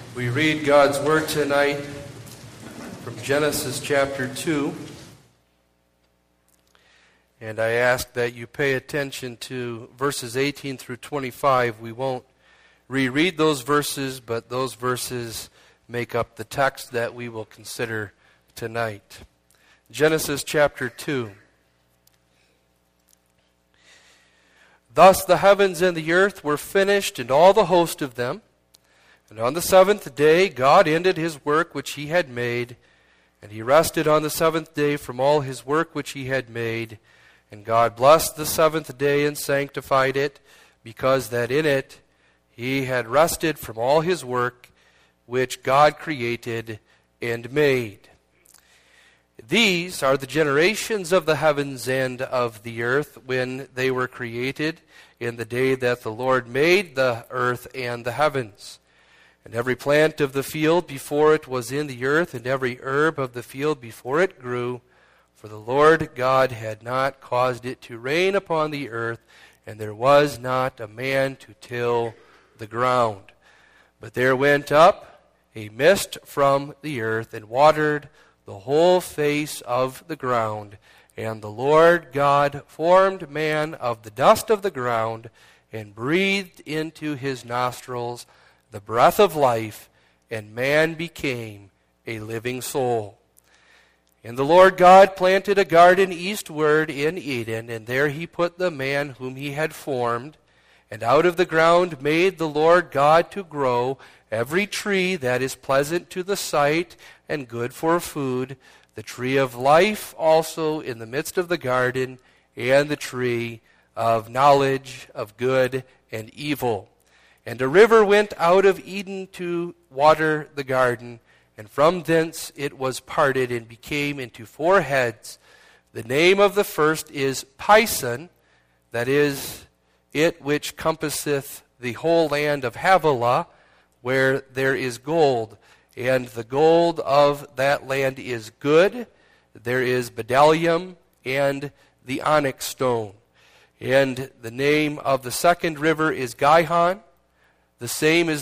We read God's Word tonight from Genesis chapter 2. And I ask that you pay attention to verses 18 through 25. We won't reread those verses, but those verses make up the text that we will consider tonight. Genesis chapter 2. Thus the heavens and the earth were finished, and all the host of them. And on the seventh day God ended his work which he had made, and he rested on the seventh day from all his work which he had made. And God blessed the seventh day and sanctified it, because that in it he had rested from all his work which God created and made. These are the generations of the heavens and of the earth when they were created, in the day that the Lord made the earth and the heavens. And every plant of the field before it was in the earth, and every herb of the field before it grew. For the Lord God had not caused it to rain upon the earth, and there was not a man to till the ground. But there went up a mist from the earth, and watered the whole face of the ground. And the Lord God formed man of the dust of the ground, and breathed into his nostrils the breath of life, and man became a living soul. And the Lord God planted a garden eastward in Eden, and there he put the man whom he had formed. And out of the ground made the Lord God to grow every tree that is pleasant to the sight and good for food, the tree of life also in the midst of the garden, and the tree of knowledge of good and evil. And a river went out of Eden to water the garden, and from thence it was parted and became into four heads. The name of the first is Pison, that is, it which compasseth the whole land of Havilah, where there is gold. And the gold of that land is good. There is bdellium and the onyx stone. And the name of the second river is Gihon. The same is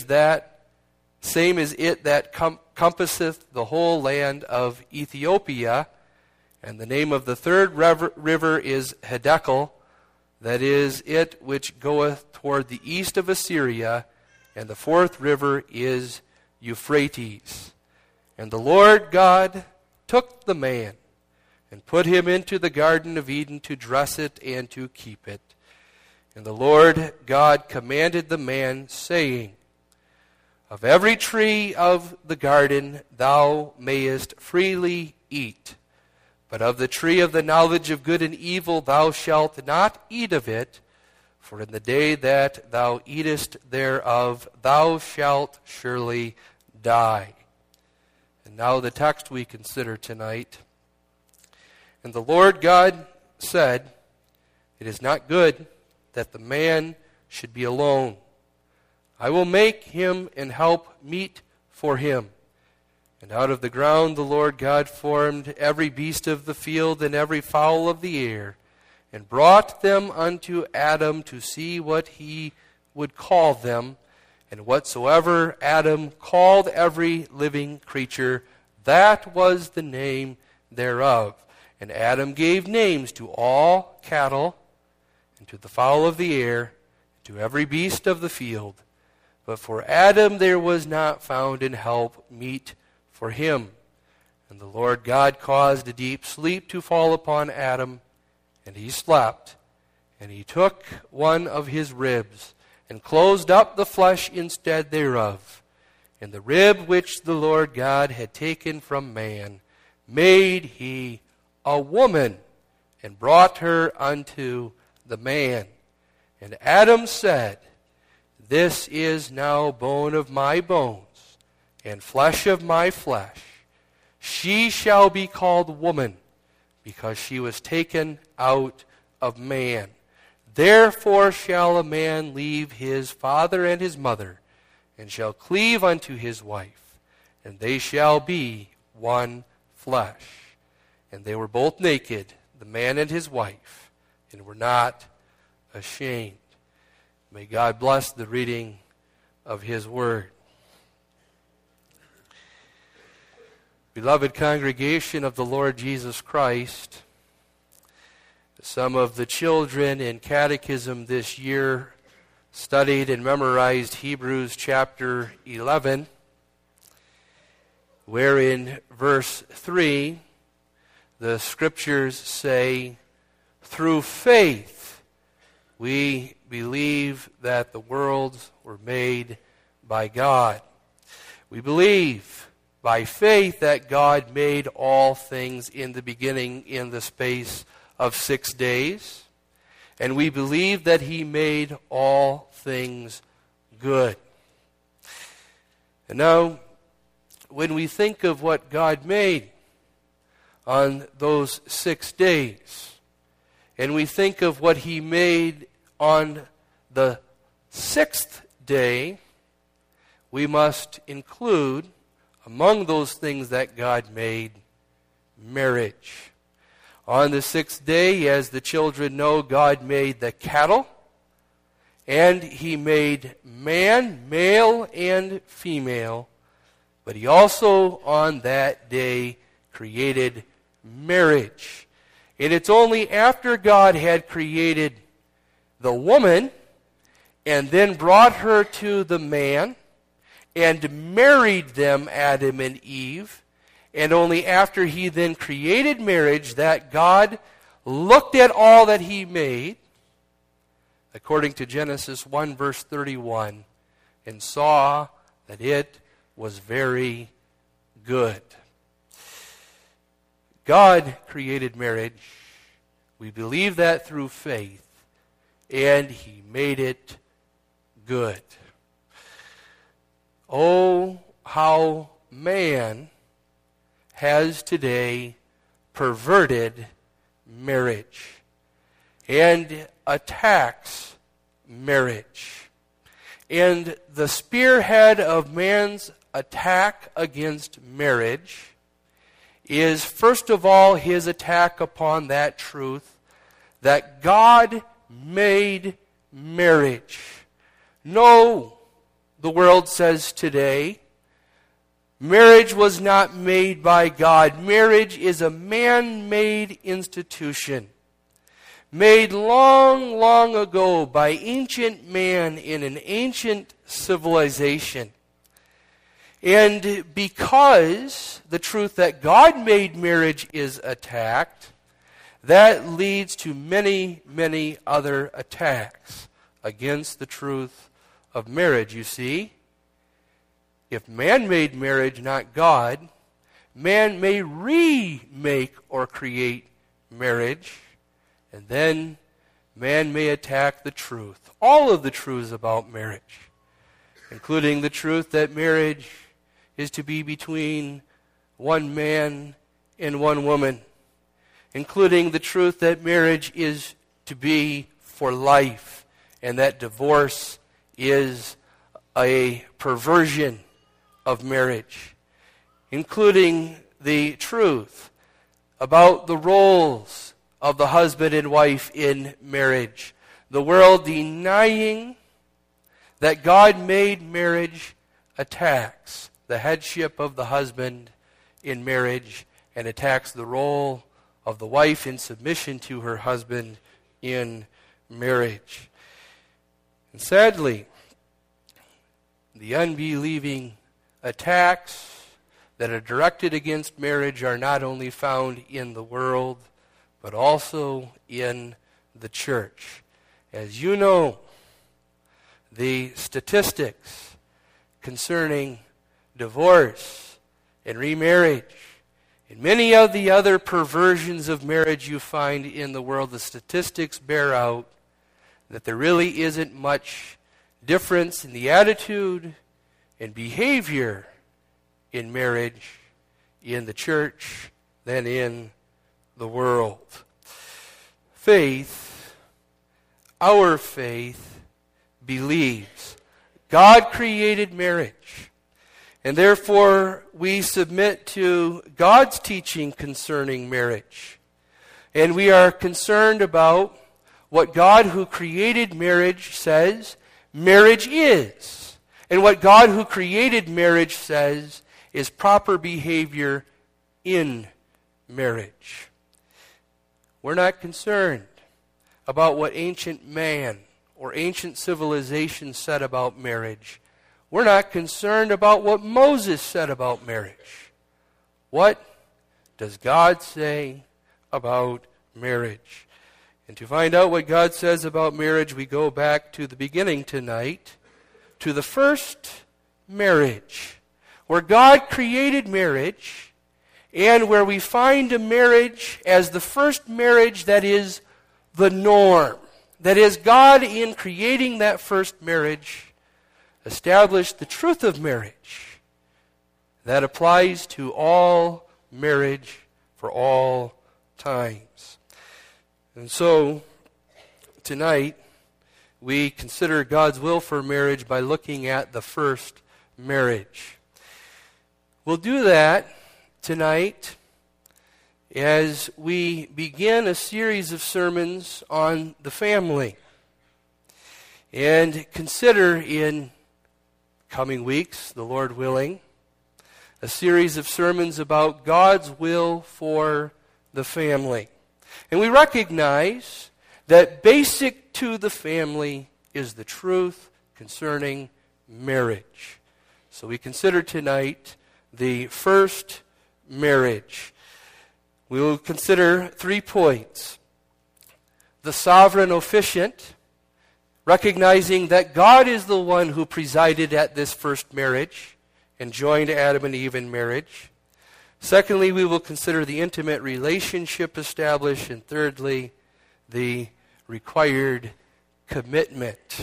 it that compasseth the whole land of Ethiopia. And the name of the third river is Hiddekel, that is it which goeth toward the east of Assyria. And the fourth river is Euphrates. And the Lord God took the man, and put him into the garden of Eden to dress it and to keep it. And the Lord God commanded the man, saying, Of every tree of the garden thou mayest freely eat, but of the tree of the knowledge of good and evil thou shalt not eat of it, for in the day that thou eatest thereof thou shalt surely die. And now the text we consider tonight. And the Lord God said, It is not good that the man should be alone. I will make him an help meet for him. And out of the ground the Lord God formed every beast of the field and every fowl of the air, and brought them unto Adam to see what he would call them. And whatsoever Adam called every living creature, that was the name thereof. And Adam gave names to all cattle, and to the fowl of the air, and to every beast of the field. But for Adam there was not found an help meet for him. And the Lord God caused a deep sleep to fall upon Adam, and he slept. And he took one of his ribs, and closed up the flesh instead thereof. And the rib which the Lord God had taken from man made he a woman, and brought her unto the man. And Adam said, This is now bone of my bones, and flesh of my flesh. She shall be called woman, because she was taken out of man. Therefore shall a man leave his father and his mother, and shall cleave unto his wife, and they shall be one flesh. And they were both naked, the man and his wife, and were not ashamed. May God bless the reading of his word. Beloved congregation of the Lord Jesus Christ, some of the children in catechism this year studied and memorized Hebrews chapter 11, where in verse 3 the scriptures say, "Through faith we believe that the worlds were made by God." We believe by faith that God made all things in the beginning in the space of 6 days. And we believe that He made all things good. And now, when we think of what God made on those 6 days, and we think of what He made on the 6th day, we must include among those things that God made, marriage. On the 6th day, as the children know, God made the cattle, and He made man, male and female, but He also on that day created marriage. And it's only after God had created the woman and then brought her to the man and married them, Adam and Eve, and only after He then created marriage that God looked at all that He made, according to Genesis 1 verse 31, and saw that it was very good. God created marriage. We believe that through faith, and He made it good. Oh, how man has today perverted marriage and attacks marriage. And the spearhead of man's attack against marriage is, first of all, his attack upon that truth that God made marriage. No, the world says today, marriage was not made by God. Marriage is a man-made institution, made long, long ago by ancient man in an ancient civilization. And because the truth that God made marriage is attacked, that leads to many, many other attacks against the truth of marriage. You see, if man made marriage, not God, man may remake or create marriage, and then man may attack the truth, all of the truths about marriage, including the truth that marriage is to be between one man and one woman, including the truth that marriage is to be for life, and that divorce is a perversion of marriage, including the truth about the roles of the husband and wife in marriage. The world denying that God made marriage attacks the headship of the husband in marriage and attacks the role of the wife in submission to her husband in marriage. And sadly, the unbelieving attacks that are directed against marriage are not only found in the world, but also in the church. As you know, the statistics concerning divorce and remarriage and many of the other perversions of marriage you find in the world, the statistics bear out that there really isn't much difference in the attitude and behavior in marriage in the church than in the world. Faith, our faith, believes God created marriage, and therefore we submit to God's teaching concerning marriage. And we are concerned about what God who created marriage says marriage is, and what God who created marriage says is proper behavior in marriage. We're not concerned about what ancient man or ancient civilization said about marriage. We're not concerned about what Moses said about marriage. What does God say about marriage? And to find out what God says about marriage, we go back to the beginning tonight, to the first marriage, where God created marriage, and where we find a marriage as the first marriage that is the norm. That is, God, in creating that first marriage, established the truth of marriage. That applies to all marriage for all times. And so, tonight, we consider God's will for marriage by looking at the first marriage. We'll do that tonight as we begin a series of sermons on the family, and consider in coming weeks, the Lord willing, a series of sermons about God's will for the family. And we recognize that basic to the family is the truth concerning marriage. So we consider tonight the first marriage. We will consider 3 points. The sovereign officiant, recognizing that God is the one who presided at this first marriage and joined Adam and Eve in marriage. Secondly, we will consider the intimate relationship established. And thirdly, the required commitment.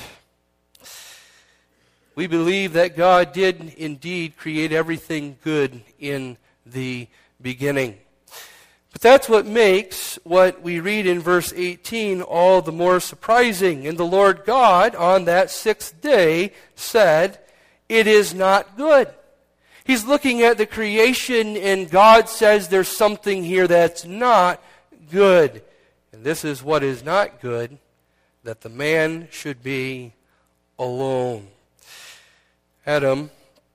We believe that God did indeed create everything good in the beginning. But that's what makes what we read in verse 18 all the more surprising. And the Lord God on that 6th day said, "It is not good." He's looking at the creation, and God says there's something here that's not good. And this is what is not good, that the man should be alone. Adam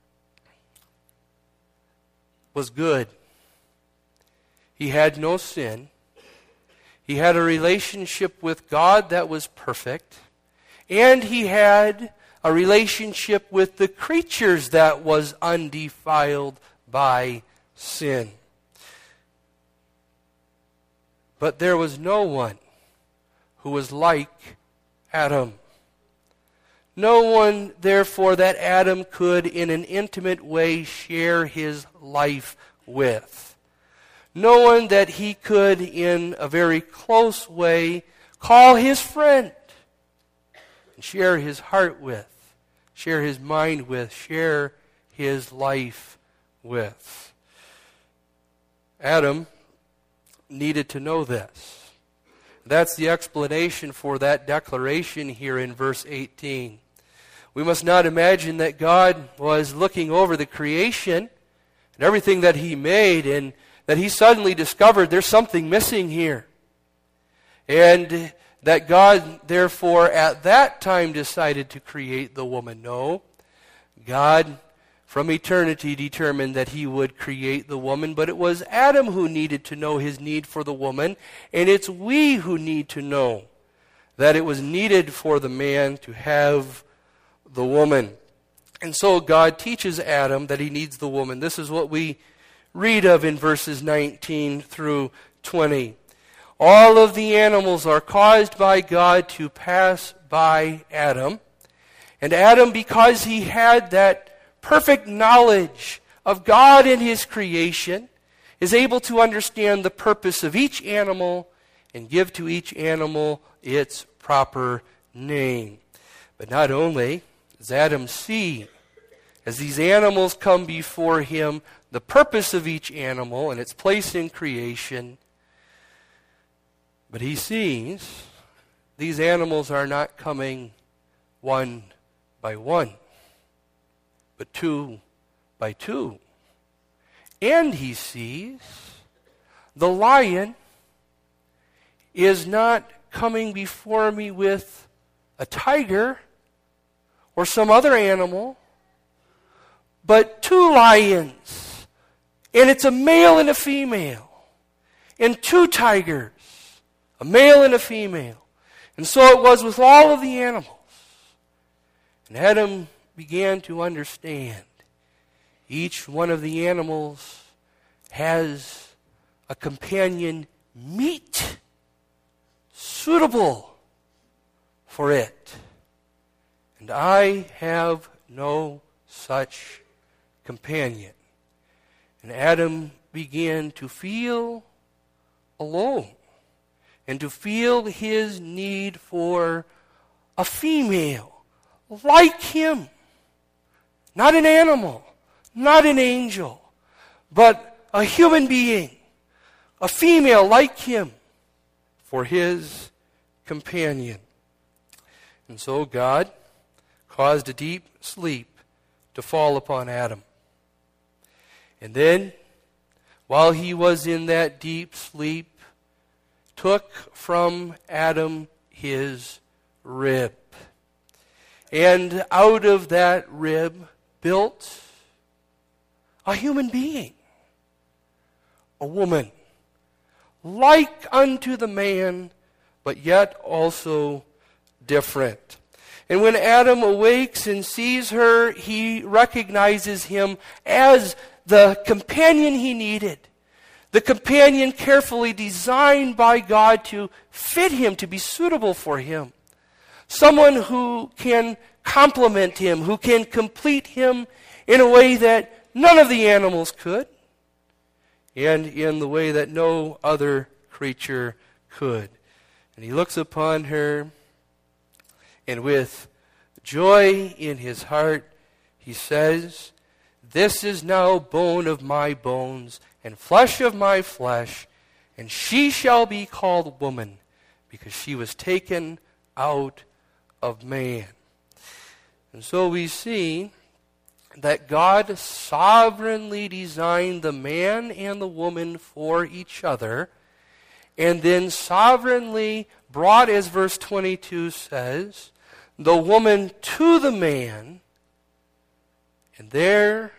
was good. He had no sin. He had a relationship with God that was perfect. And he had a relationship with the creatures that was undefiled by sin. But there was no one who was like Adam. No one, therefore, that Adam could in an intimate way share his life with. No one that he could in a very close way call his friend and share his heart with, share his mind with, share his life with. Adam needed to know this. That's the explanation for that declaration here in verse 18. We must not imagine that God was looking over the creation and everything that he made, and that he suddenly discovered there's something missing here. And that God, therefore, at that time decided to create the woman. No. God, from eternity, determined that he would create the woman, but it was Adam who needed to know his need for the woman, and it's we who need to know that it was needed for the man to have the woman. And so God teaches Adam that he needs the woman. This is what we read of in verses 19 through 20. All of the animals are caused by God to pass by Adam. And Adam, because he had that perfect knowledge of God and his creation, is able to understand the purpose of each animal and give to each animal its proper name. But not only does Adam see, as these animals come before him, the purpose of each animal and its place in creation, but he sees these animals are not coming one by one, but two by two. And he sees the lion is not coming before me with a tiger or some other animal, but 2 lions And it's a male and a female. And 2 tigers, a male and a female. And so it was with all of the animals. And Adam began to understand each one of the animals has a companion meat suitable for it. And I have no such companion. And Adam began to feel alone and to feel his need for a female like him. Not an animal, not an angel, but a human being, a female like him for his companion. And so God caused a deep sleep to fall upon Adam. And then, while he was in that deep sleep, took from Adam his rib. And out of that rib built a human being, a woman, like unto the man, but yet also different. And when Adam awakes and sees her, he recognizes him as the companion he needed. The companion carefully designed by God to fit him, to be suitable for him. Someone who can complement him, who can complete him in a way that none of the animals could, and in the way that no other creature could. And he looks upon her, and with joy in his heart, he says, "This is now bone of my bones, and flesh of my flesh, and she shall be called woman, because she was taken out of man." And so we see that God sovereignly designed the man and the woman for each other, and then sovereignly brought, as verse 22 says, the woman to the man, and there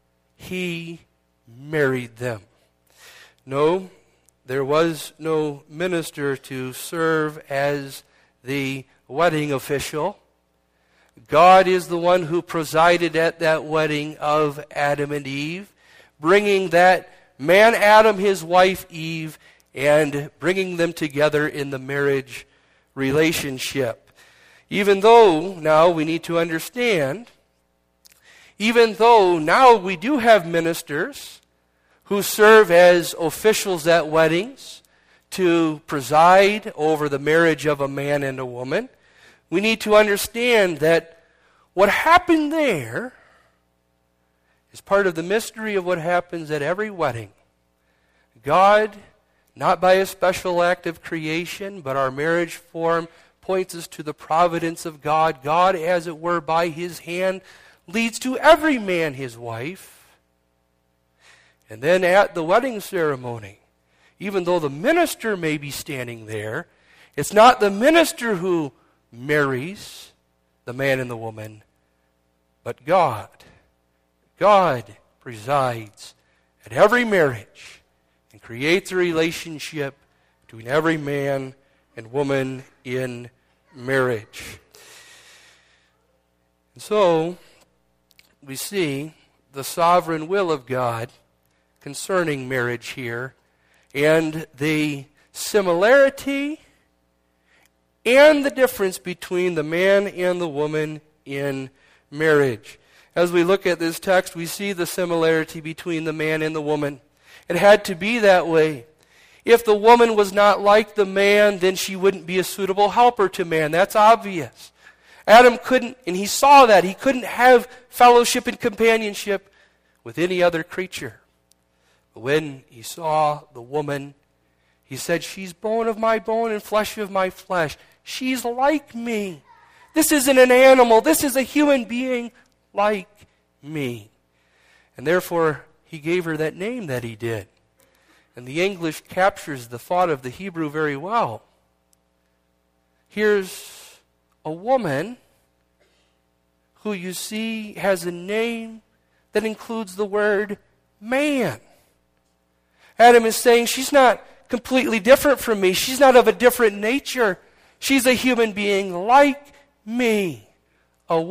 he married them. No, there was no minister to serve as the wedding official. God is the one who presided at that wedding of Adam and Eve, bringing that man Adam, his wife Eve, and bringing them together in the marriage relationship. Even though now we need to understand, even though now we do have ministers who serve as officials at weddings to preside over the marriage of a man and a woman, we need to understand that what happened there is part of the mystery of what happens at every wedding. God, not by a special act of creation, but our marriage form points us to the providence of God. God, as it were, by his hand, leads to every man his wife. And then at the wedding ceremony, even though the minister may be standing there, it's not the minister who marries the man and the woman, but God. God presides at every marriage and creates a relationship between every man and woman in marriage. And so, we see the sovereign will of God concerning marriage here, and the similarity and the difference between the man and the woman in marriage. As we look at this text, we see the similarity between the man and the woman. It had to be that way. If the woman was not like the man, then she wouldn't be a suitable helper to man. That's obvious. Adam couldn't, and he saw that, he couldn't have fellowship and companionship with any other creature. But when he saw the woman, he said, "She's bone of my bone and flesh of my flesh. She's like me. This isn't an animal. This is a human being like me." And therefore, he gave her that name that he did. And the English captures the thought of the Hebrew very well. Here's a woman who you see has a name that includes the word man. Adam is saying, she's not completely different from me. She's not of a different nature. She's a human being like me. A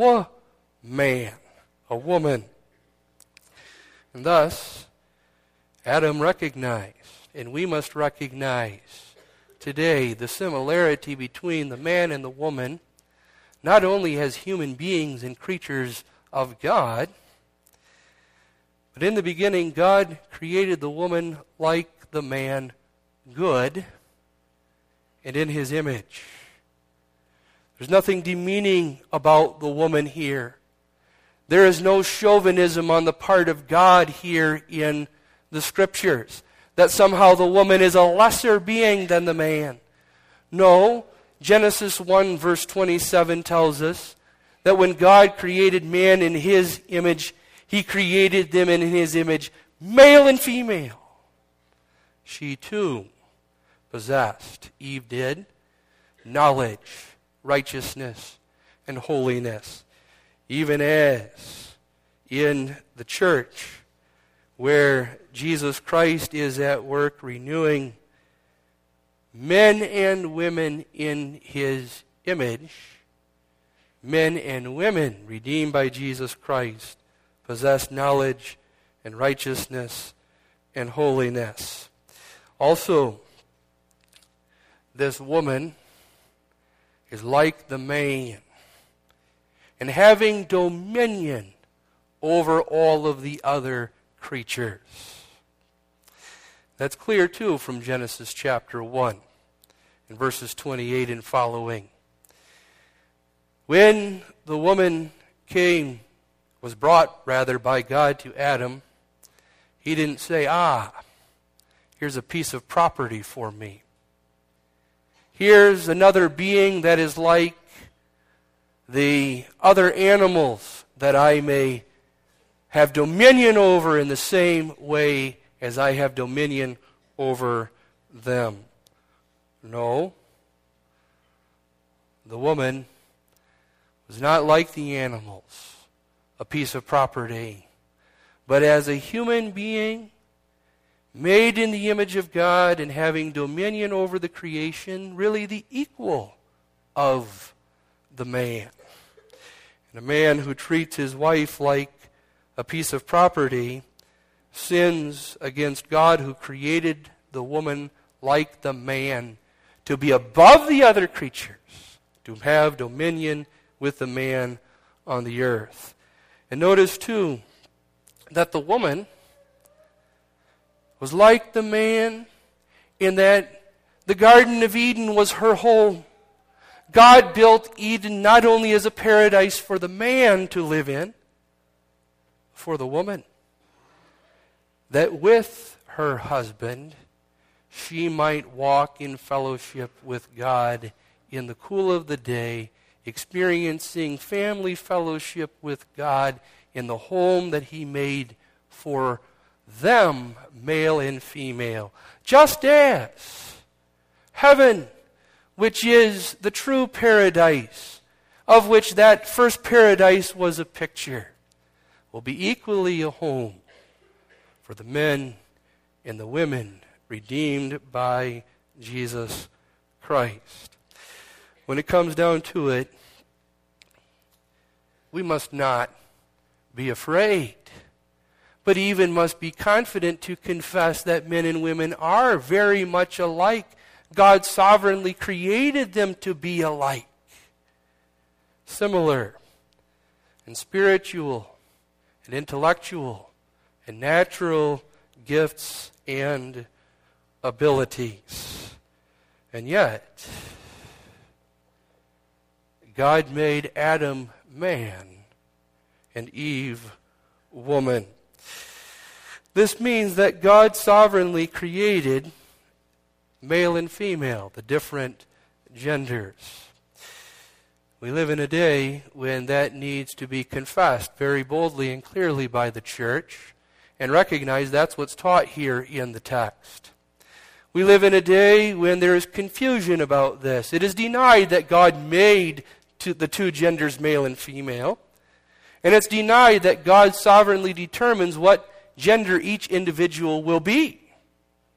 woman. And thus, Adam recognized, and we must recognize today, the similarity between the man and the woman, not only as human beings and creatures of God, but in the beginning, God created the woman like the man, good, and in his image. There's nothing demeaning about the woman here. There is no chauvinism on the part of God here in the Scriptures, that somehow the woman is a lesser being than the man. No, Genesis 1 verse 27 tells us that when God created man in his image, he created them in his image, male and female. She too possessed, Eve did, knowledge, righteousness, and holiness. Even as in the church, where Jesus Christ is at work renewing men and women in his image, men and women redeemed by Jesus Christ possess knowledge and righteousness and holiness. Also, this woman is like the man and having dominion over all of the other creatures. That's clear too from Genesis chapter 1 and verses 28 and following. When the woman was brought by God to Adam, he didn't say, here's a piece of property for me. Here's another being that is like the other animals that I may have dominion over in the same way as I have dominion over them. No. The woman was not like the animals, a piece of property, but as a human being, made in the image of God and having dominion over the creation, really the equal of the man. And a man who treats his wife like a piece of property sins against God who created the woman like the man to be above the other creatures, to have dominion with the man on the earth. And notice too that the woman was like the man in that the Garden of Eden was her home. God built Eden not only as a paradise for the man to live in, for the woman, that with her husband she might walk in fellowship with God in the cool of the day, experiencing family fellowship with God in the home that he made for them, male and female. Just as heaven, which is the true paradise, of which that first paradise was a picture, will be equally a home for the men and the women redeemed by Jesus Christ. When it comes down to it, we must not be afraid, but even must be confident to confess that men and women are very much alike. God sovereignly created them to be alike, similar in spiritual and intellectual and natural gifts and abilities. And yet, God made Adam man and Eve woman. This means that God sovereignly created male and female, the different genders. We live in a day when that needs to be confessed very boldly and clearly by the church, and recognize that's what's taught here in the text. We live in a day when there is confusion about this. It is denied that God made the two genders, male and female, and it's denied that God sovereignly determines what gender each individual will be.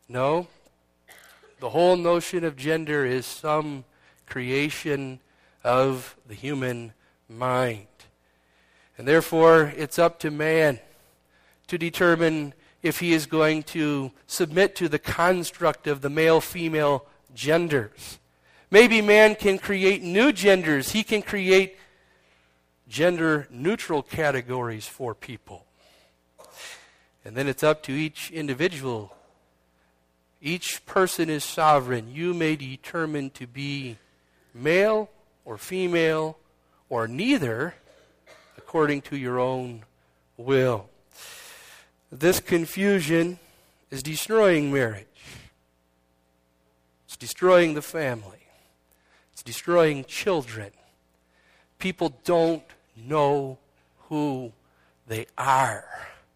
No, the whole notion of gender is some creation of the human mind. And therefore, it's up to man to determine if he is going to submit to the construct of the male-female genders. Maybe man can create new genders. He can create gender-neutral categories for people. And then it's up to each individual. Each person is sovereign. You may determine to be male or female or neither according to your own will. This confusion is destroying marriage. It's destroying the family. It's destroying children. People don't know who they are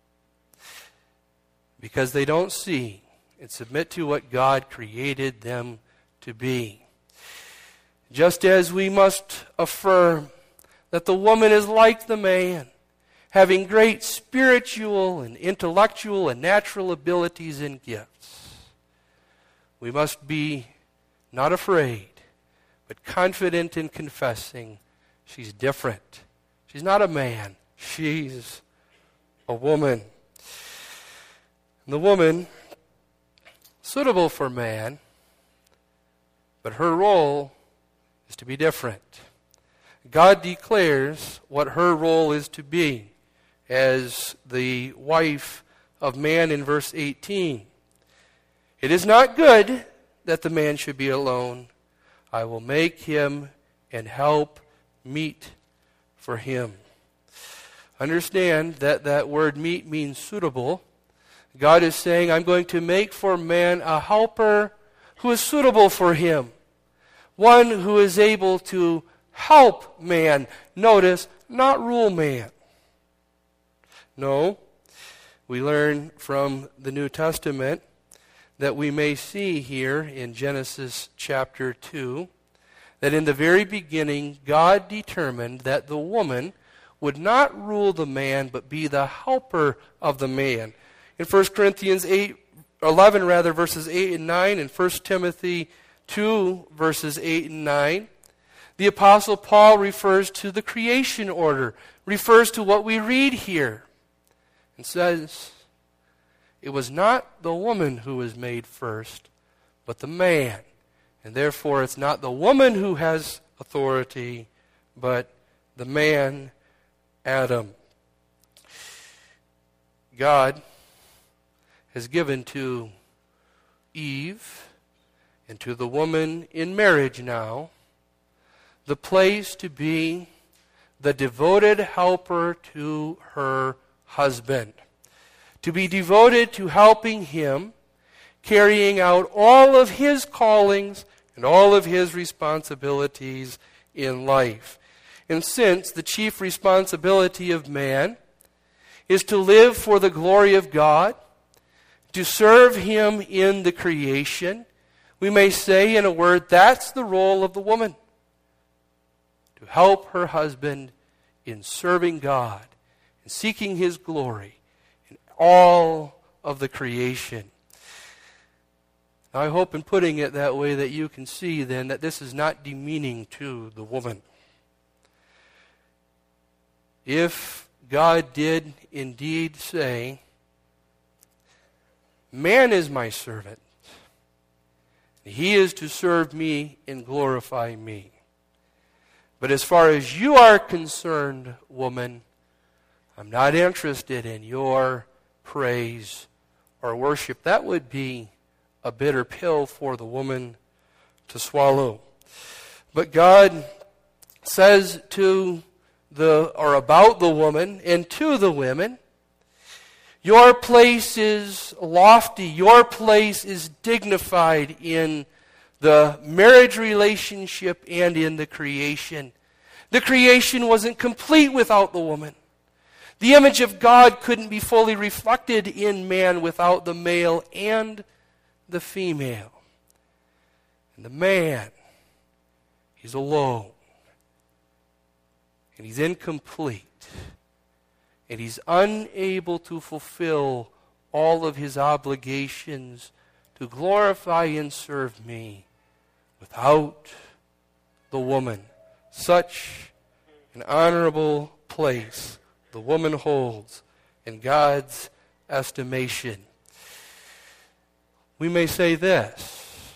because they don't see and submit to what God created them to be. Just as we must affirm that the woman is like the man, having great spiritual and intellectual and natural abilities and gifts, we must be not afraid, but confident in confessing she's different. She's not a man. She's a woman. And the woman, suitable for man, but her role is to be different. God declares what her role is to be as the wife of man in verse 18. It is not good that the man should be alone. I will make him and help meet for him. Understand that that word meet means suitable. God is saying, I'm going to make for man a helper who is suitable for him. One who is able to help man. Notice, not rule man. No, we learn from the New Testament that we may see here in Genesis chapter 2 that in the very beginning God determined that the woman would not rule the man but be the helper of the man. In 1 Corinthians 11 verses 8 and 9, and 1 Timothy 2 verses 8 and 9, the Apostle Paul refers to the creation order, refers to what we read here, and says, it was not the woman who was made first, but the man. And therefore it's not the woman who has authority, but the man, Adam. God has given to Eve and to the woman in marriage now the place to be the devoted helper to her husband, to be devoted to helping him, carrying out all of his callings and all of his responsibilities in life. And since the chief responsibility of man is to live for the glory of God, to serve him in the creation, we may say in a word, that's the role of the woman. To help her husband in serving God and seeking his glory in all of the creation. Now, I hope in putting it that way that you can see then that this is not demeaning to the woman. If God did indeed say, man is my servant, he is to serve me and glorify me. But as far as you are concerned, woman, I'm not interested in your praise or worship. That would be a bitter pill for the woman to swallow. But God says to about the woman and to the women, your place is lofty, your place is dignified in the marriage relationship and in the creation. The creation wasn't complete without the woman. The image of God couldn't be fully reflected in man without the male and the female. And the man, he's alone. And he's incomplete. And he's unable to fulfill all of his obligations to glorify and serve me. Without the woman, such an honorable place the woman holds in God's estimation. We may say this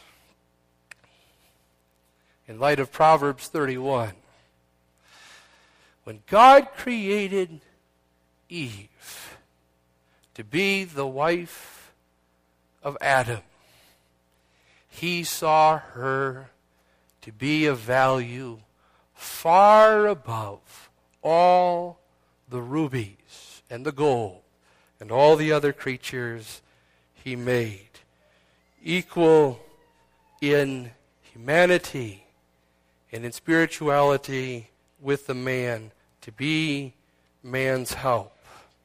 in light of Proverbs 31. When God created Eve to be the wife of Adam, He saw her to be of value far above all the rubies and the gold and all the other creatures He made. Equal in humanity and in spirituality with the man, to be man's help.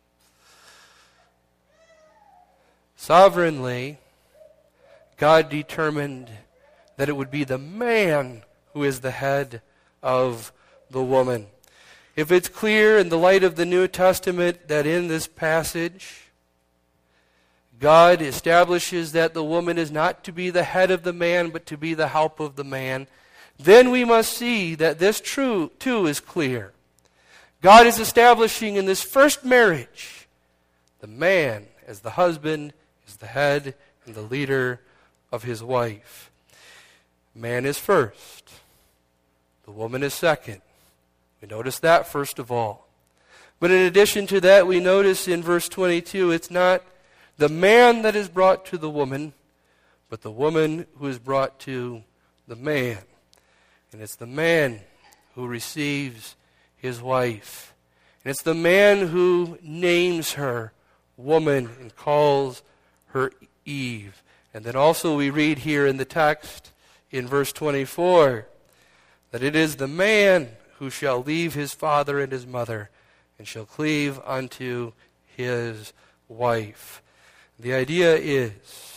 Sovereignly, God determined that it would be the man who is the head of the woman. If it's clear in the light of the New Testament that in this passage, God establishes that the woman is not to be the head of the man, but to be the help of the man, then we must see that this too is clear. God is establishing in this first marriage, the man as the husband, is the head and the leader of his wife. Man is first. The woman is second. We notice that first of all. But in addition to that, we notice in verse 22, it's not the man that is brought to the woman, but the woman who is brought to the man. And it's the man who receives his wife. And it's the man who names her woman and calls her Eve. And then also we read here in the text in verse 24 that it is the man who shall leave his father and his mother and shall cleave unto his wife. The idea is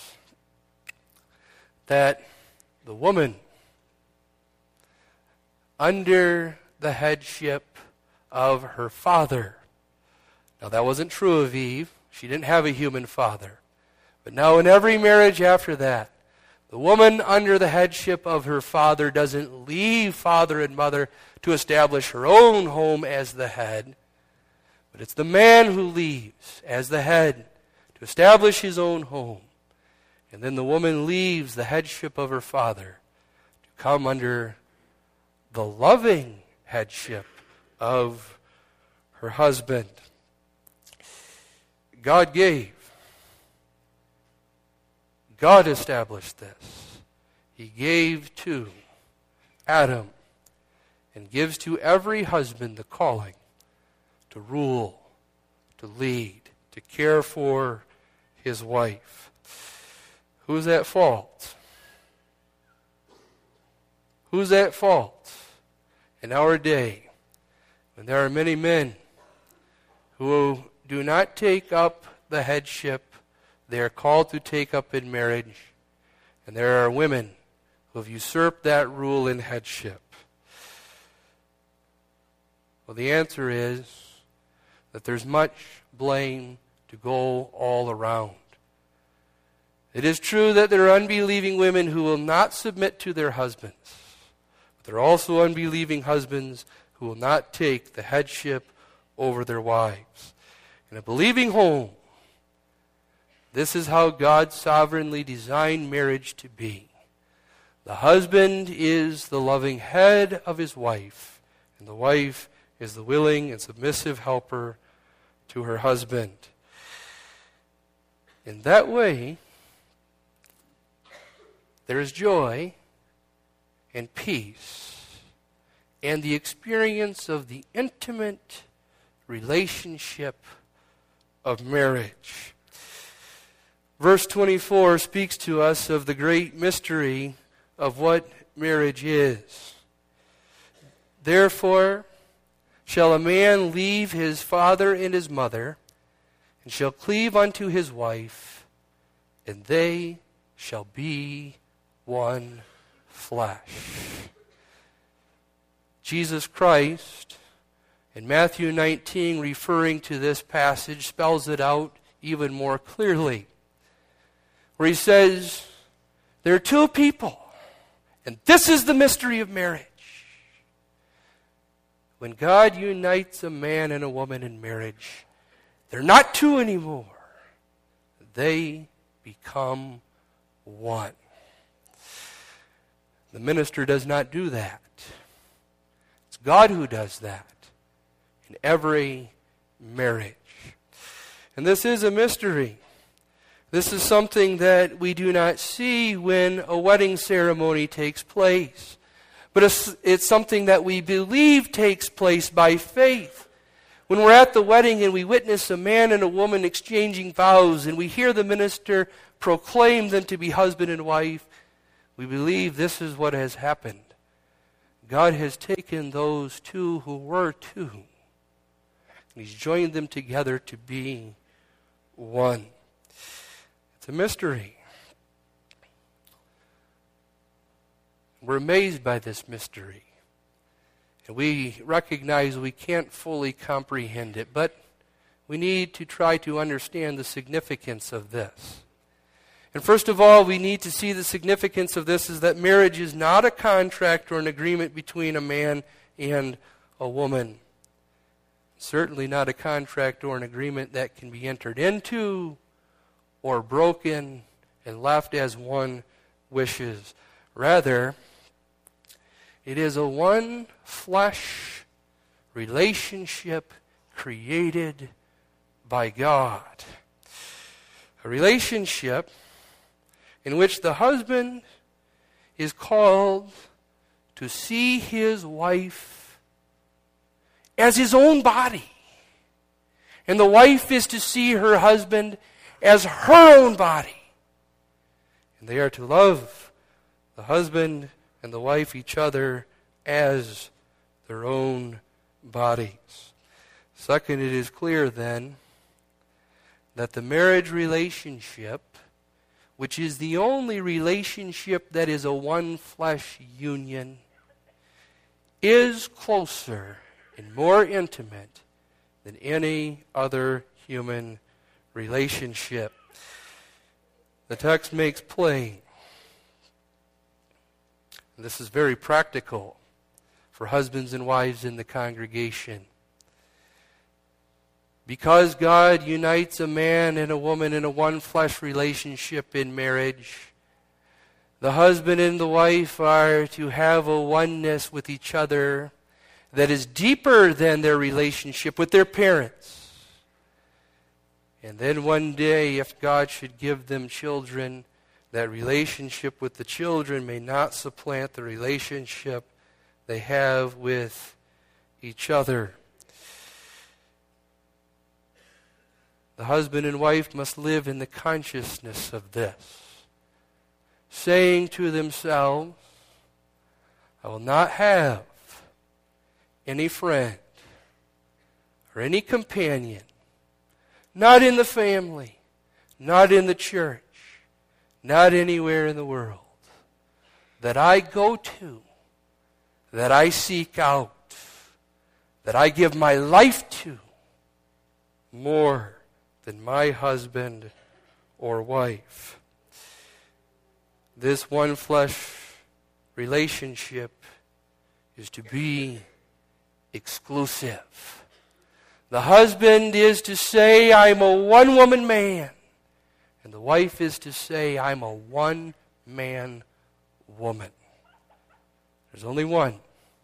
that the woman, under the headship of her father. Now that wasn't true of Eve. She didn't have a human father. But now in every marriage after that, the woman under the headship of her father doesn't leave father and mother to establish her own home as the head. But it's the man who leaves as the head to establish his own home. And then the woman leaves the headship of her father to come under the loving headship of her husband. God gave. God established this. He gave to Adam and gives to every husband the calling to rule, to lead, to care for his wife. Who's at fault? Who's at fault in our day when there are many men who do not take up the headship they are called to take up in marriage, and there are women who have usurped that rule in headship? Well, the answer is that there's much blame to go all around. It is true that there are unbelieving women who will not submit to their husbands. But there are also unbelieving husbands who will not take the headship over their wives. In a believing home, this is how God sovereignly designed marriage to be. The husband is the loving head of his wife, and the wife is the willing and submissive helper to her husband. In that way, there is joy and peace and the experience of the intimate relationship of marriage. Verse 24 speaks to us of the great mystery of what marriage is. Therefore shall a man leave his father and his mother, and shall cleave unto his wife, and they shall be one flesh. Jesus Christ, in Matthew 19, referring to this passage, spells it out even more clearly, where he says, There are two people, and this is the mystery of marriage. When God unites a man and a woman in marriage, they're not two anymore. They become one. The minister does not do that. It's God who does that in every marriage. And this is a mystery. This is something that we do not see when a wedding ceremony takes place. But it's something that we believe takes place by faith. When we're at the wedding and we witness a man and a woman exchanging vows and we hear the minister proclaim them to be husband and wife, we believe this is what has happened. God has taken those two who were two, and He's joined them together to be one. It's a mystery. We're amazed by this mystery. And we recognize we can't fully comprehend it, but we need to try to understand the significance of this. And first of all, we need to see the significance of this is that marriage is not a contract or an agreement between a man and a woman. Certainly not a contract or an agreement that can be entered into or broken and left as one wishes. Rather, it is a one flesh relationship created by God. A relationship in which the husband is called to see his wife as his own body. And the wife is to see her husband as her own body. And they are to love the husband and the wife each other as their own bodies. Second, it is clear then that the marriage relationship, which is the only relationship that is a one flesh union, is closer and more intimate than any other human relationship. The text makes plain, and this is very practical for husbands and wives in the congregation. Because God unites a man and a woman in a one flesh relationship in marriage, the husband and the wife are to have a oneness with each other that is deeper than their relationship with their parents. And then one day, if God should give them children, that relationship with the children may not supplant the relationship they have with each other. The husband and wife must live in the consciousness of this, saying to themselves, I will not have any friend or any companion, not in the family, not in the church, not anywhere in the world, that I go to, that I seek out, that I give my life to, more than my husband or wife. This one flesh relationship is to be exclusive. The husband is to say, I'm a one-woman man. And the wife is to say, I'm a one-man woman. There's only one.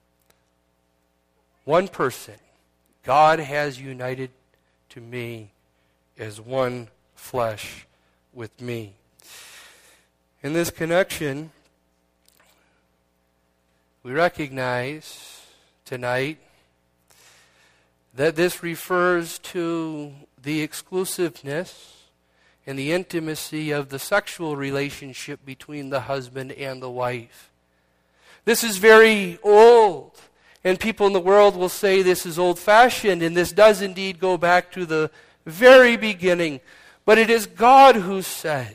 One person. God has united to me as one flesh with me. In this connection, we recognize tonight that this refers to the exclusiveness and the intimacy of the sexual relationship between the husband and the wife. This is very old, and people in the world will say this is old-fashioned, and this does indeed go back to the very beginning. But it is God who says,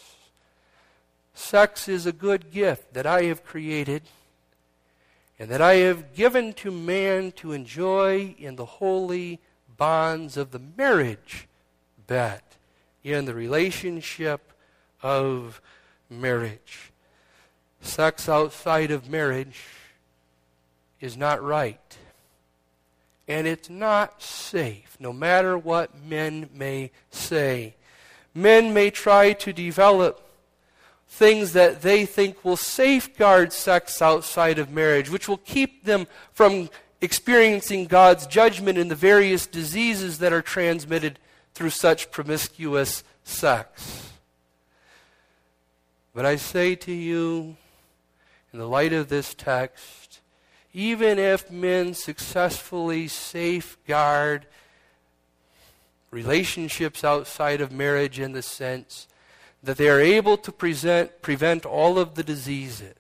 sex is a good gift that I have created and that I have given to man to enjoy in the holy bonds of the marriage bed, in the relationship of marriage. Sex outside of marriage is not right. And it's not safe, no matter what men may say. Men may try to develop things that they think will safeguard sex outside of marriage, which will keep them from experiencing God's judgment in the various diseases that are transmitted through such promiscuous sex. But I say to you, in the light of this text, even if men successfully safeguard relationships outside of marriage in the sense that they are able to prevent all of the diseases,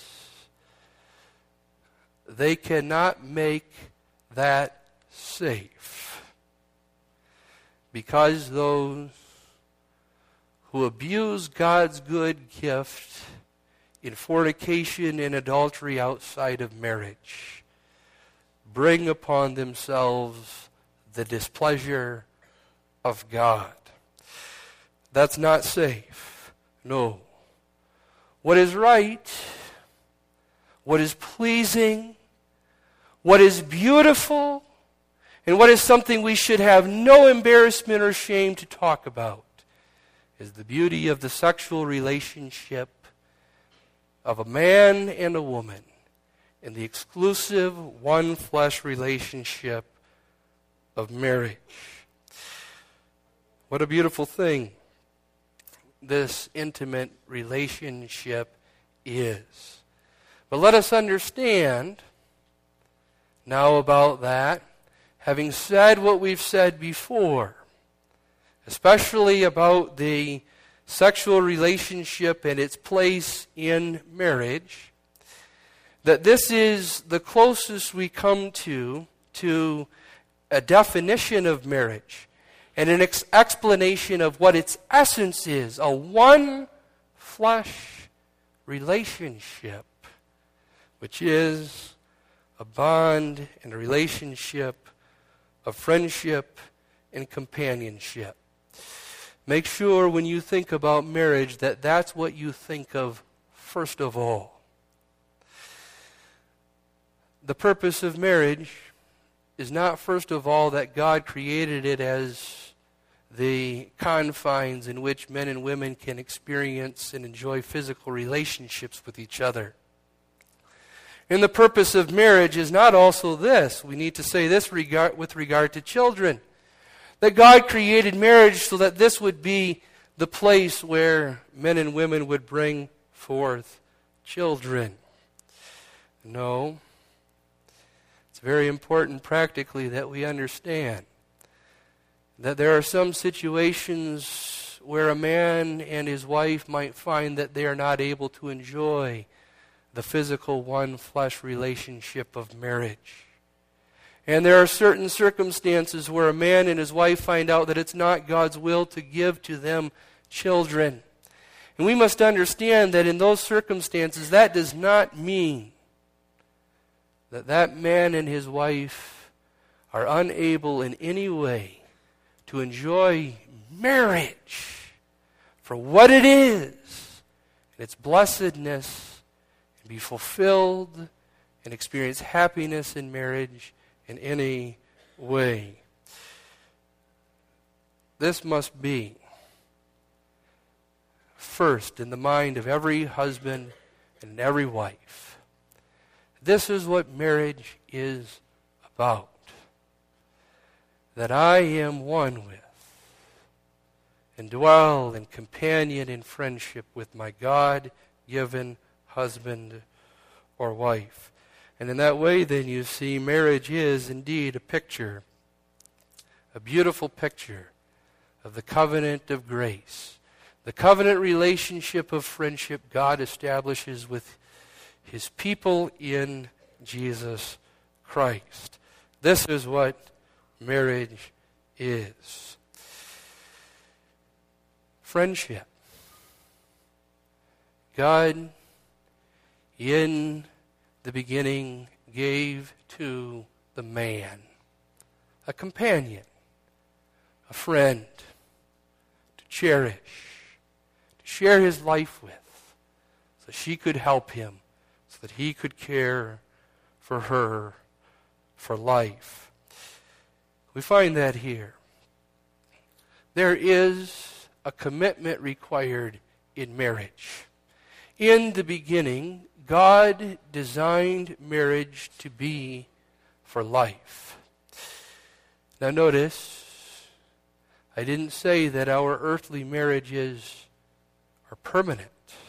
they cannot make that safe. Because those who abuse God's good gift in fornication and adultery outside of marriage bring upon themselves the displeasure of God. That's not safe. No. What is right, what is pleasing, what is beautiful, and what is something we should have no embarrassment or shame to talk about is the beauty of the sexual relationship of a man and a woman in the exclusive one flesh relationship of marriage. What a beautiful thing this intimate relationship is. But let us understand now about that, having said what we've said before, especially about the sexual relationship and its place in marriage, that this is the closest we come to a definition of marriage and an explanation of what its essence is, a one flesh relationship, which is a bond and a relationship of friendship and companionship. Make sure when you think about marriage that that's what you think of first of all. The purpose of marriage is not first of all that God created it as the confines in which men and women can experience and enjoy physical relationships with each other. And the purpose of marriage is not also this. We need to say this with regard to children. That God created marriage so that this would be the place where men and women would bring forth children. No. It's very important practically that we understand that there are some situations where a man and his wife might find that they are not able to enjoy the physical one flesh relationship of marriage. And there are certain circumstances where a man and his wife find out that it's not God's will to give to them children. And we must understand that in those circumstances, that does not mean that man and his wife are unable in any way to enjoy marriage for what it is, and its blessedness, and be fulfilled and experience happiness in marriage in any way. This must be first in the mind of every husband and every wife. This is what marriage is about. That I am one with and dwell in companion and friendship with my God-given husband or wife. And in that way, then, you see, marriage is indeed a picture, a beautiful picture of the covenant of grace. The covenant relationship of friendship God establishes with His people in Jesus Christ. This is what marriage is. Friendship. God, in the beginning, gave to the man a companion, a friend to cherish, to share his life with. so she could help him, so that he could care for her for life. We find that here. There is a commitment required in marriage. In the beginning, God designed marriage to be for life. Now notice, I didn't say that our earthly marriages are permanent.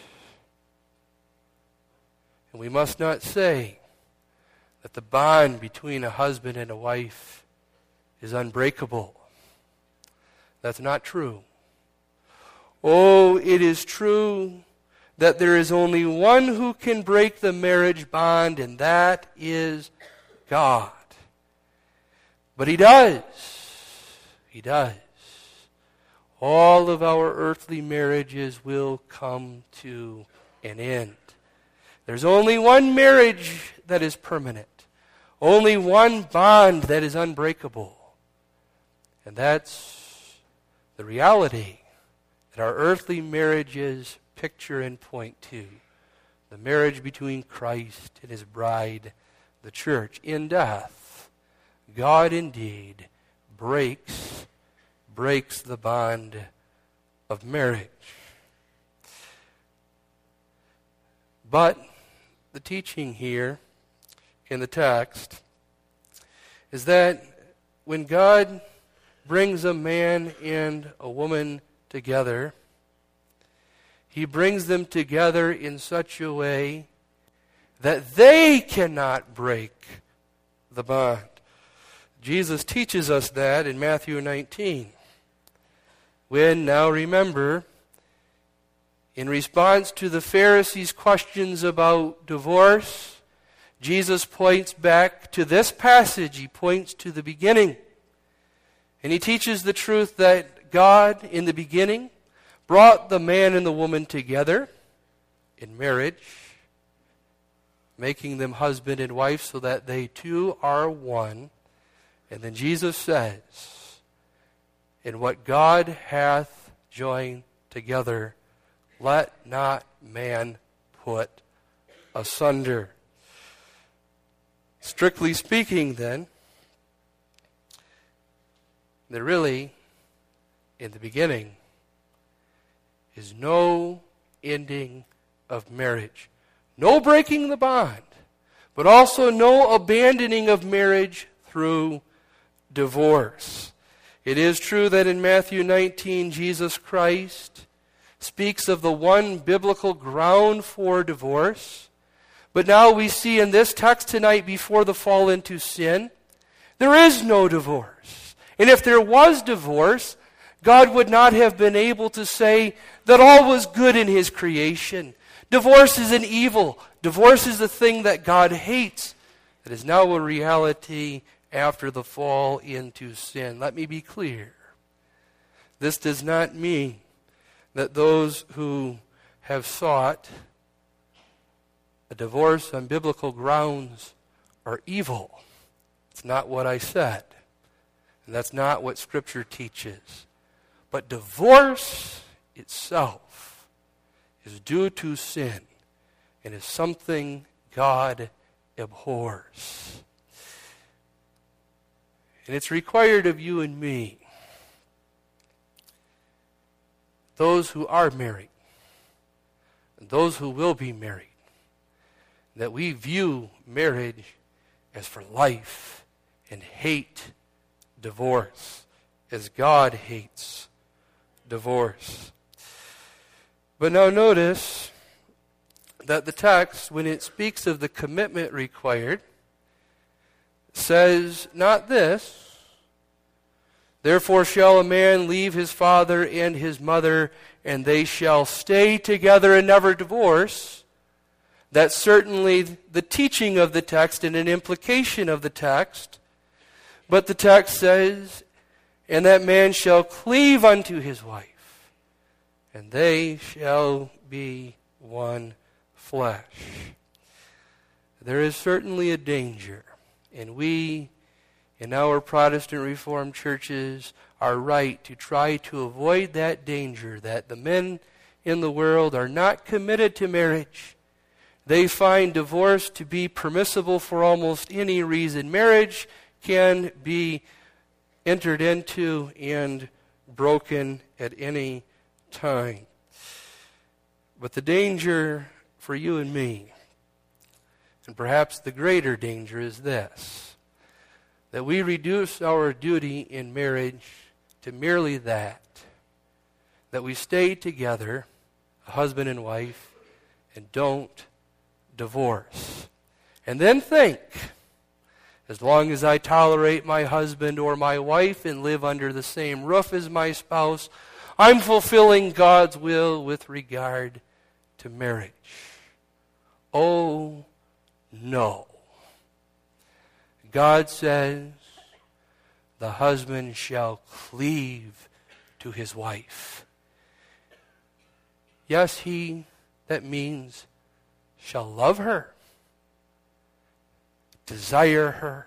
And we must not say that the bond between a husband and a wife is unbreakable. That's not true. Oh, it is true that there is only one who can break the marriage bond, and that is God. But He does. He does. All of our earthly marriages will come to an end. There's only one marriage that is permanent. Only one bond that is unbreakable. And that's the reality that our earthly marriages picture and point to. The marriage between Christ and His bride, the church. In death, God indeed breaks the bond of marriage. But the teaching here in the text is that when God brings a man and a woman together, He brings them together in such a way that they cannot break the bond. Jesus teaches us that in Matthew 19. When, now remember, in response to the Pharisees' questions about divorce, Jesus points back to this passage. He points to the beginning. And He teaches the truth that God, in the beginning, brought the man and the woman together in marriage, making them husband and wife so that they two are one. And then Jesus says, "And what God hath joined together, let not man put asunder." Strictly speaking, then, there really, in the beginning, is no ending of marriage. No breaking the bond, but also no abandoning of marriage through divorce. It is true that in Matthew 19, Jesus Christ speaks of the one biblical ground for divorce. But now we see in this text tonight, before the fall into sin, there is no divorce. And if there was divorce, God would not have been able to say that all was good in His creation. Divorce is an evil. Divorce is a thing that God hates. That is now a reality after the fall into sin. Let me be clear. This does not mean that those who have sought a divorce on biblical grounds are evil. It's not what I said. And that's not what Scripture teaches. But divorce itself is due to sin and is something God abhors. And it's required of you and me, those who are married, and those who will be married, that we view marriage as for life and hate divorce as God hates divorce. But now notice that the text, when it speaks of the commitment required, says not this: "Therefore shall a man leave his father and his mother, and they shall stay together and never divorce." That's certainly the teaching of the text and an implication of the text. But the text says, "And that man shall cleave unto his wife, and they shall be one flesh." There is certainly a danger, and we, in our Protestant Reformed churches, are right to try to avoid that danger, that the men in the world are not committed to marriage. They find divorce to be permissible for almost any reason. Marriage can be entered into and broken at any time. But the danger for you and me, and perhaps the greater danger, is this: that we reduce our duty in marriage to merely that we stay together, a husband and wife, and don't divorce. And then think, as long as I tolerate my husband or my wife and live under the same roof as my spouse, I'm fulfilling God's will with regard to marriage. Oh, no. God says, the husband shall cleave to his wife. Yes, that means shall love her, desire her,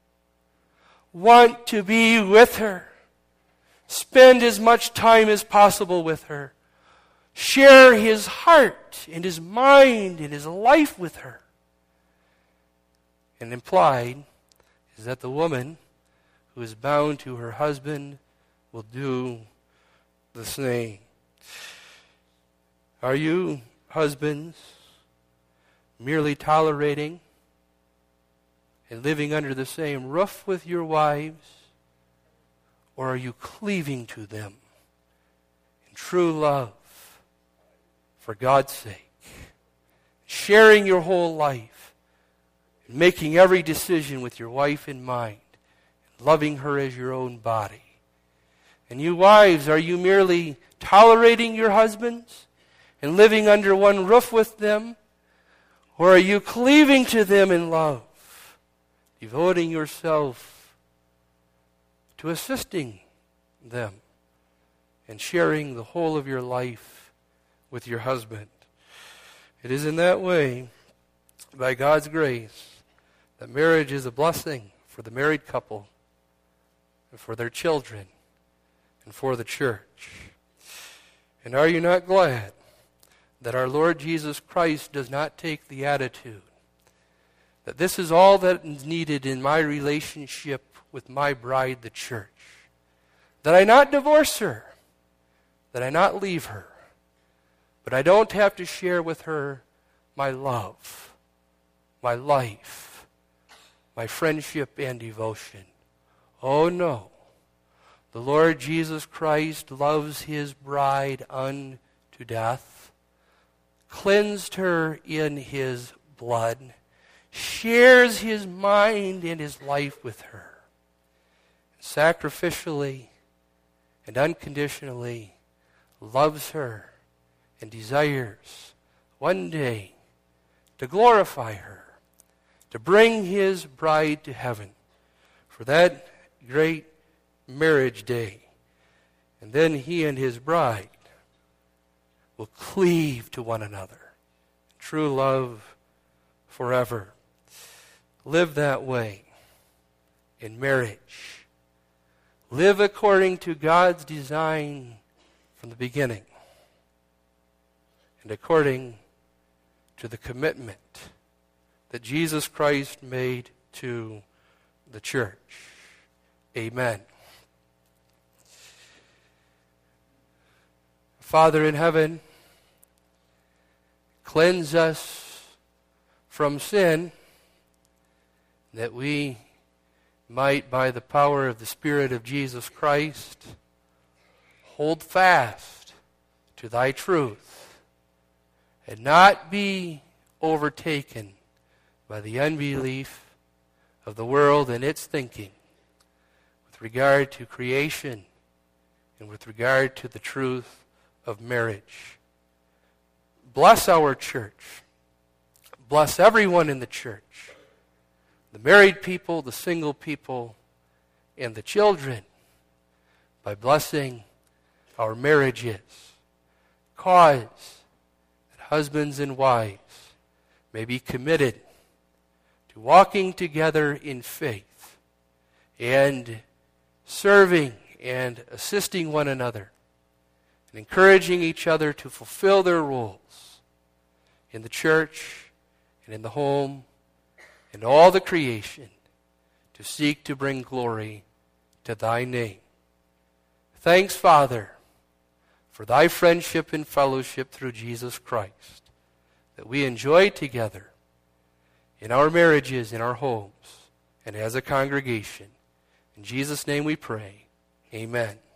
want to be with her, spend as much time as possible with her, share his heart and his mind and his life with her. And implied is that the woman who is bound to her husband will do the same. Are you, husbands, merely tolerating and living under the same roof with your wives? Or are you cleaving to them in true love for God's sake, sharing your whole life, and making every decision with your wife in mind, and loving her as your own body? And you wives, are you merely tolerating your husbands and living under one roof with them? Or are you cleaving to them in love, devoting yourself to assisting them and sharing the whole of your life with your husband? It is in that way, by God's grace, that marriage is a blessing for the married couple and for their children and for the church. And are you not glad that our Lord Jesus Christ does not take the attitude that this is all that is needed in my relationship with my bride, the church? That I not divorce her, that I not leave her, but I don't have to share with her my love, my life, my friendship and devotion. Oh no. The Lord Jesus Christ loves his bride unto death, cleansed her in his blood, shares his mind and his life with her, sacrificially and unconditionally loves her and desires one day to glorify her, to bring his bride to heaven for that great marriage day. And then he and his bride will cleave to one another. True love forever. Live that way in marriage. Live according to God's design from the beginning, and according to the commitment that Jesus Christ made to the church. Amen. Father in heaven, cleanse us from sin, that we might, by the power of the Spirit of Jesus Christ, hold fast to thy truth and not be overtaken by the unbelief of the world and its thinking with regard to creation and with regard to the truth of marriage. Bless our church. Bless everyone in the church. The married people, the single people, and the children, by blessing our marriages. Cause that husbands and wives may be committed to walking together in faith and serving and assisting one another and encouraging each other to fulfill their roles in the church and in the home and all the creation to seek to bring glory to thy name. Thanks, Father, for thy friendship and fellowship through Jesus Christ that we enjoy together in our marriages, in our homes, and as a congregation. In Jesus' name we pray. Amen.